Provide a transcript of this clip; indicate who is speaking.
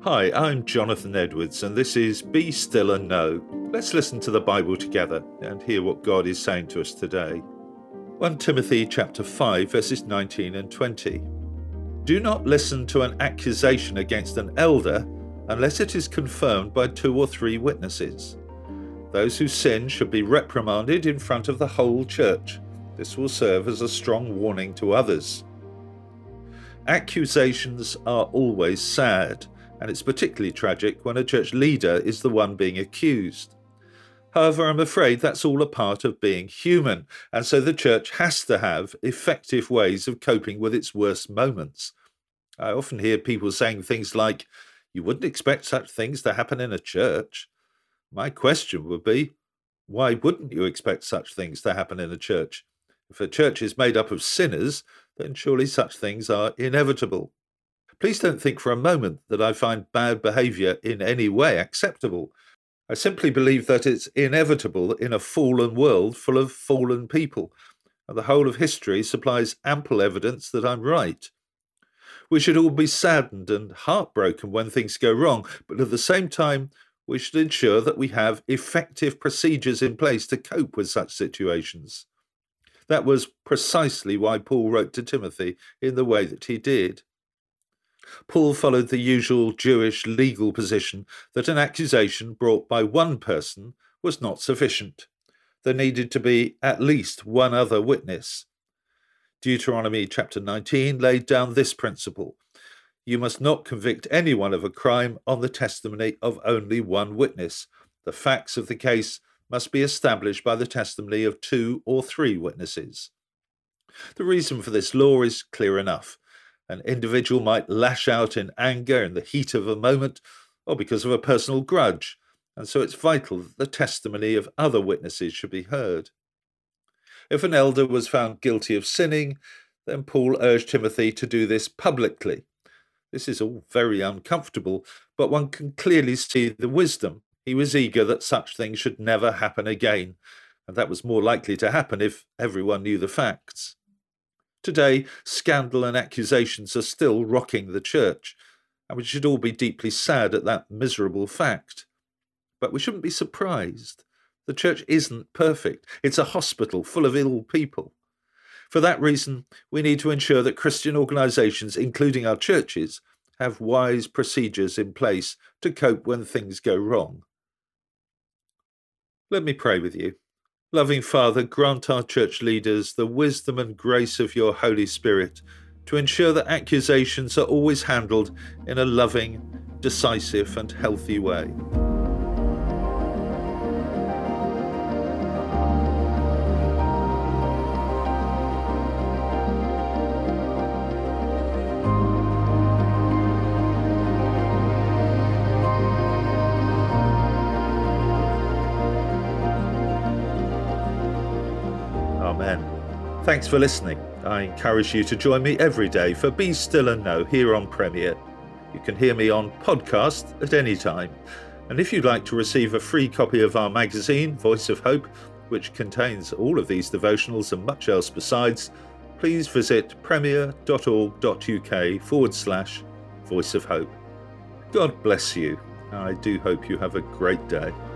Speaker 1: Hi, I'm Jonathan Edwards, and this is Be Still and Know. Let's listen to the Bible together and hear what God is saying to us today. 1 Timothy chapter 5, verses 19 and 20. Do not listen to an accusation against an elder unless it is confirmed by 2 or 3 witnesses. Those who sin should be reprimanded in front of the whole church. This will serve as a strong warning to others. Accusations are always sad, and it's particularly tragic when a church leader is the one being accused. However, I'm afraid that's all a part of being human, and so the church has to have effective ways of coping with its worst moments. I often hear people saying things like, "You wouldn't expect such things to happen in a church." My question would be, why wouldn't you expect such things to happen in a church? If a church is made up of sinners, then surely such things are inevitable. Please don't think for a moment that I find bad behaviour in any way acceptable. I simply believe that it's inevitable in a fallen world full of fallen people, and the whole of history supplies ample evidence that I'm right. We should all be saddened and heartbroken when things go wrong, but at the same time, we should ensure that we have effective procedures in place to cope with such situations. That was precisely why Paul wrote to Timothy in the way that he did. Paul followed the usual Jewish legal position that an accusation brought by one person was not sufficient. There needed to be at least one other witness. Deuteronomy chapter 19 laid down this principle: you must not convict anyone of a crime on the testimony of only one witness. The facts of the case must be established by the testimony of 2 or 3 witnesses. The reason for this law is clear enough. An individual might lash out in anger in the heat of a moment or because of a personal grudge, and so it's vital that the testimony of other witnesses should be heard. If an elder was found guilty of sinning, then Paul urged Timothy to do this publicly. This is all very uncomfortable, but one can clearly see the wisdom. He was eager that such things should never happen again, and that was more likely to happen if everyone knew the facts. Today, scandal and accusations are still rocking the church, and we should all be deeply sad at that miserable fact. But we shouldn't be surprised. The church isn't perfect. It's a hospital full of ill people. For that reason, we need to ensure that Christian organisations, including our churches, have wise procedures in place to cope when things go wrong. Let me pray with you. Loving Father, grant our church leaders the wisdom and grace of your Holy Spirit to ensure that accusations are always handled in a loving, decisive and healthy way. Amen. Thanks for listening. I encourage you to join me every day for Be Still and Know here on Premier. You can hear me on podcast at any time. And if you'd like to receive a free copy of our magazine, Voice of Hope, which contains all of these devotionals and much else besides, please visit premier.org.uk/Voice of Hope. God bless you. I do hope you have a great day.